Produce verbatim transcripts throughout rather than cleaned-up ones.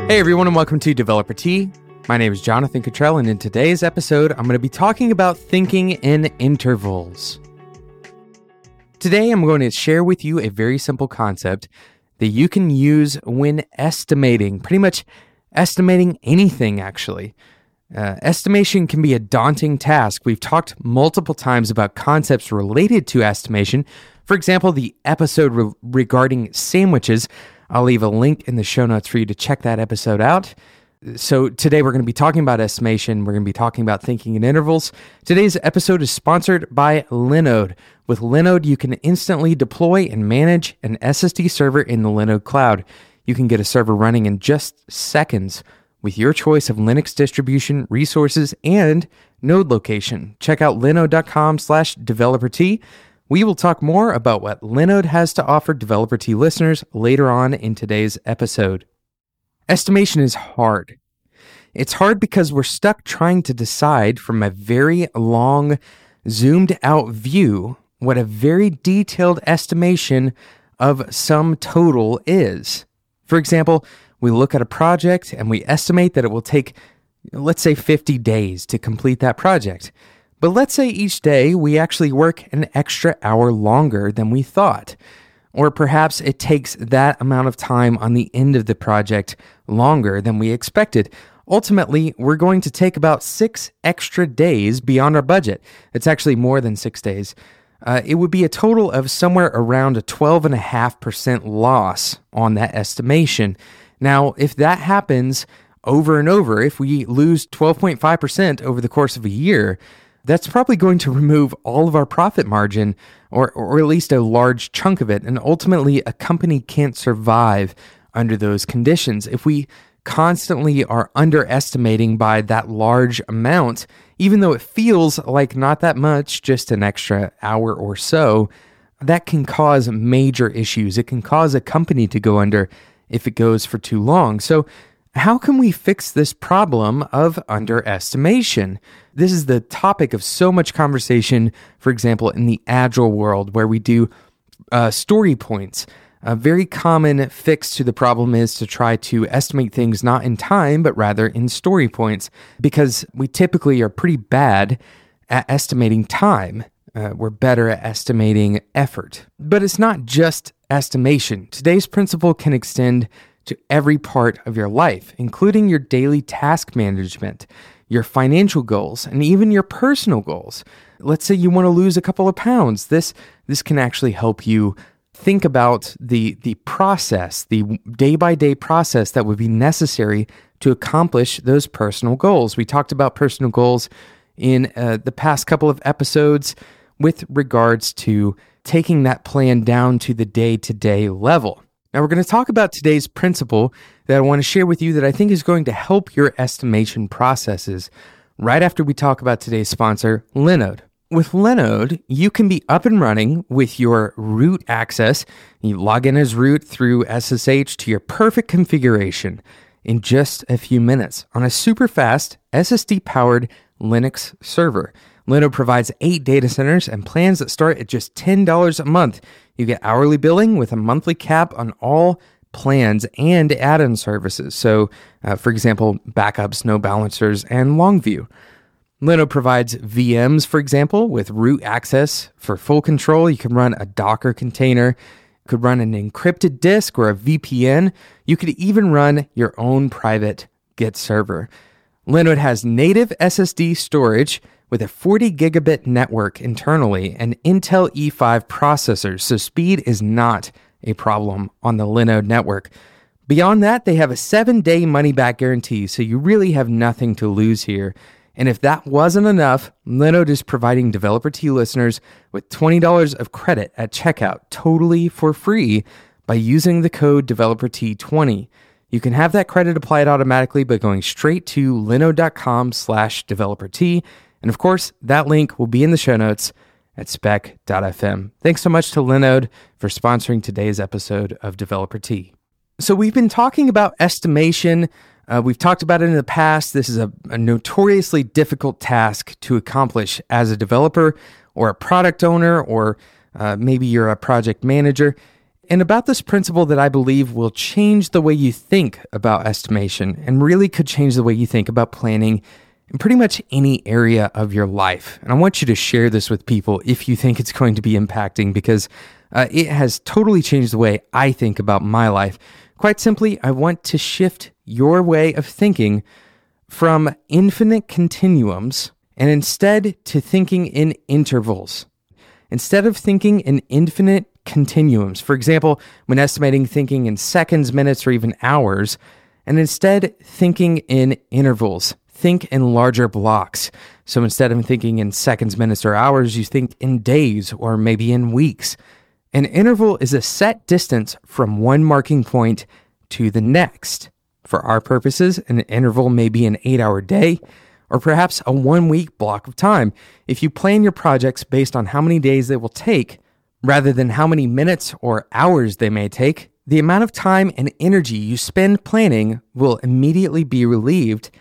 Hey everyone, and welcome to Developer Tea. My name is Jonathan Cottrell, and in today's episode, I'm going to be talking about thinking in intervals. Today, I'm going to share with you a very simple concept that you can use when estimating, pretty much estimating anything, actually. Uh, estimation can be a daunting task. We've talked multiple times about concepts related to estimation. For example, the episode re- regarding sandwiches. I'll leave a link in the show notes for you to check that episode out. So today we're going to be talking about estimation. We're going to be talking about thinking in intervals. Today's episode is sponsored by Linode. With Linode, you can instantly deploy and manage an S S D server in the Linode cloud. You can get a server running in just seconds with your choice of Linux distribution, resources, and node location. Check out linode.com slash developerT. We will talk more about what Linode has to offer Developer Tea listeners later on in today's episode. Estimation is hard. It's hard because we're stuck trying to decide from a very long, zoomed out view what a very detailed estimation of some total is. For example, we look at a project and we estimate that it will take, let's say, fifty days to complete that project. But let's say each day we actually work an extra hour longer than we thought. Or perhaps it takes that amount of time on the end of the project longer than we expected. Ultimately, we're going to take about six extra days beyond our budget. It's actually more than six days. Uh, it would be a total of somewhere around a twelve point five percent loss on that estimation. Now, if that happens over and over, if we lose twelve point five percent over the course of a year, that's probably going to remove all of our profit margin, or or at least a large chunk of it, and ultimately a company can't survive under those conditions. If we constantly are underestimating by that large amount, even though it feels like not that much, just an extra hour or so, that can cause major issues. It can cause a company to go under if it goes for too long. So how can we fix this problem of underestimation? This is the topic of so much conversation, for example, in the Agile world, where we do uh, story points. A very common fix to the problem is to try to estimate things not in time, but rather in story points, because we typically are pretty bad at estimating time. Uh, we're better at estimating effort. But it's not just estimation. Today's principle can extend to every part of your life, including your daily task management, your financial goals, and even your personal goals. Let's say you want to lose a couple of pounds. This this can actually help you think about the the process, the day-by-day process that would be necessary to accomplish those personal goals. We talked about personal goals in uh, the past couple of episodes with regards to taking that plan down to the day-to-day level. Now, we're going to talk about today's principle that I want to share with you that I think is going to help your estimation processes right after we talk about today's sponsor, Linode. With Linode, you can be up and running with your root access. You log in as root through S S H to your perfect configuration in just a few minutes on a super fast S S D-powered Linux server. Linode provides eight data centers and plans that start at just ten dollars a month. You get hourly billing with a monthly cap on all plans and add-on services. So, uh, for example, backups, no balancers, and Longview. Linode provides V Ms, for example, with root access for full control. You can run a Docker container, you could run an encrypted disk or a V P N. You could even run your own private Git server. Linode has native S S D storage with a forty gigabit network internally and Intel E five processors, so speed is not a problem on the Linode network. Beyond that, they have a seven-day money-back guarantee, so you really have nothing to lose here. And if that wasn't enough, Linode is providing Developer Tea listeners with twenty dollars of credit at checkout, totally for free, by using the code Developer Tea twenty. You can have that credit applied automatically by going straight to linode.com slash developerT. And of course, that link will be in the show notes at spec dot f m. Thanks so much to Linode for sponsoring today's episode of Developer Tea. So we've been talking about estimation. Uh, we've talked about it in the past. This is a, a notoriously difficult task to accomplish as a developer or a product owner, or uh, maybe you're a project manager. and about this principle that I believe will change the way you think about estimation and really could change the way you think about planning in pretty much any area of your life. And I want you to share this with people if you think it's going to be impacting, because uh, it has totally changed the way I think about my life. Quite simply, I want to shift your way of thinking from infinite continuums and instead to thinking in intervals. Instead of thinking in infinite continuums, for example, when estimating, thinking in seconds, minutes, or even hours, and instead thinking in intervals. Think in larger blocks. So instead of thinking in seconds, minutes, or hours, you think in days or maybe in weeks. An interval is a set distance from one marking point to the next. For our purposes, an interval may be an eight-hour day, or perhaps a one-week block of time. If you plan your projects based on how many days they will take, rather than how many minutes or hours they may take, the amount of time and energy you spend planning will immediately be relieved,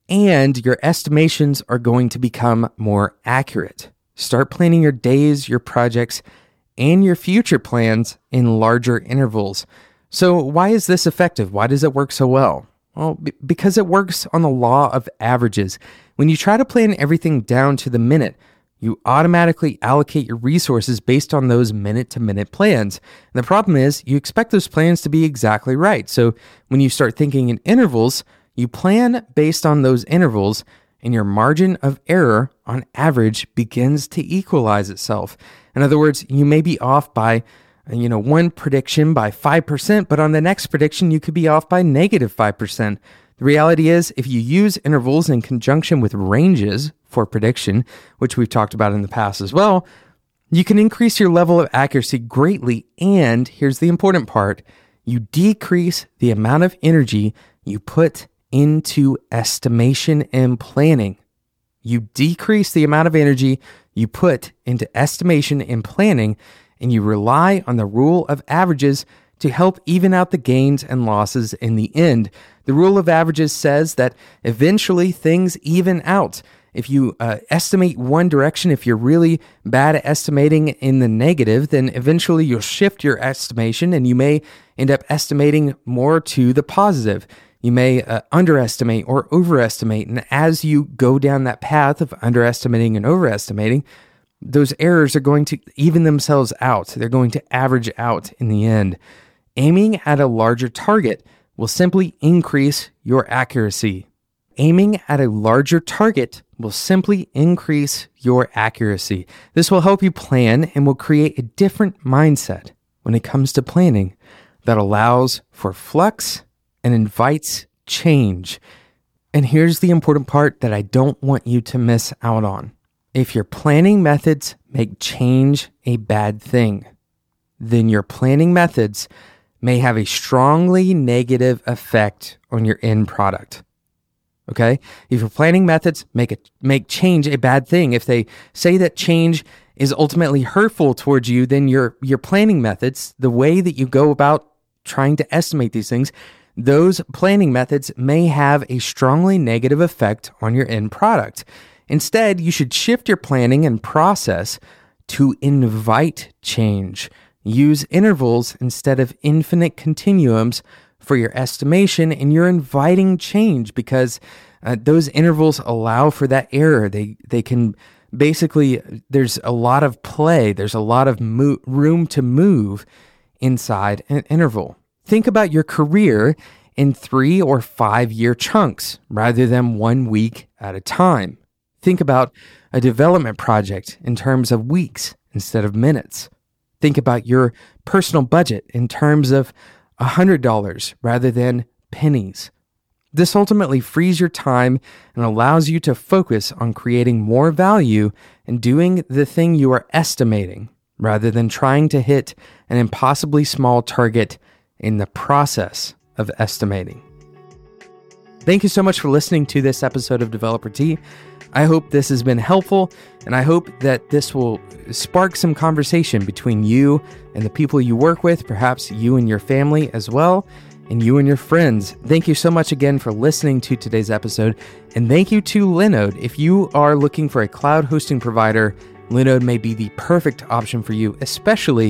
and your estimations are going to become more accurate. Start planning your days, your projects, and your future plans in larger intervals. So why is this effective? Why does it work so well? Well, b- because it works on the law of averages. When you try to plan everything down to the minute, you automatically allocate your resources based on those minute-to-minute plans. And the problem is, you expect those plans to be exactly right. So when you start thinking in intervals, you plan based on those intervals, and your margin of error on average begins to equalize itself. In other words, you may be off by you know, one prediction by five percent, but on the next prediction, you could be off by negative five percent. The reality is, if you use intervals in conjunction with ranges for prediction, which we've talked about in the past as well, you can increase your level of accuracy greatly. And here's the important part, you decrease the amount of energy you put into estimation and planning. You decrease the amount of energy you put into estimation and planning, and you rely on the rule of averages to help even out the gains and losses in the end. The rule of averages says that eventually things even out. If you uh, estimate one direction, if you're really bad at estimating in the negative, then eventually you'll shift your estimation and you may end up estimating more to the positive. You may uh, underestimate or overestimate. And as you go down that path of underestimating and overestimating, those errors are going to even themselves out. They're going to average out in the end. Aiming at a larger target will simply increase your accuracy. Aiming at a larger target will simply increase your accuracy. This will help you plan and will create a different mindset when it comes to planning that allows for flux and invites change. And here's the important part that I don't want you to miss out on. If your planning methods make change a bad thing, then your planning methods may have a strongly negative effect on your end product. Okay? If your planning methods make it make change a bad thing, if they say that change is ultimately hurtful towards you, then your your planning methods, the way that you go about trying to estimate these things, those planning methods may have a strongly negative effect on your end product. Instead, you should shift your planning and process to invite change. Use intervals instead of infinite continuums for your estimation, and you're inviting change because uh, those intervals allow for that error. They they can basically, there's a lot of play, there's a lot of mo- room to move inside an interval. Think about your career in three or five year chunks rather than one week at a time. Think about a development project in terms of weeks instead of minutes. Think about your personal budget in terms of one hundred dollars rather than pennies. This ultimately frees your time and allows you to focus on creating more value and doing the thing you are estimating rather than trying to hit an impossibly small target in the process of estimating. Thank you so much for listening to this episode of Developer Tea. I hope this has been helpful, and I hope that this will spark some conversation between you and the people you work with, perhaps you and your family as well, and you and your friends. Thank you so much again for listening to today's episode, and thank you to Linode. If you are looking for a cloud hosting provider, Linode may be the perfect option for you, especially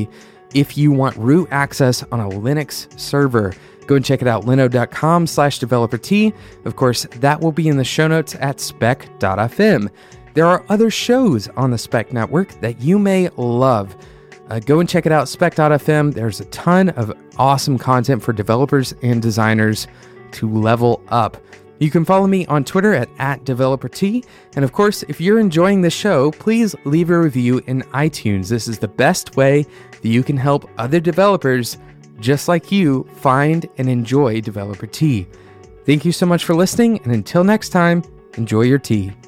if you want root access on a Linux server. Go and check it out, linode.com slash developer T. Of course, that will be in the show notes at spec dot f m. There are other shows on the Spec Network that you may love. Uh, go and check it out, spec dot f m. There's a ton of awesome content for developers and designers to level up. You can follow me on Twitter at, at DeveloperT. And of course, if you're enjoying the show, please leave a review in iTunes. This is the best way that you can help other developers just like you find and enjoy Developer Tea. Thank you so much for listening, and until next time, enjoy your tea.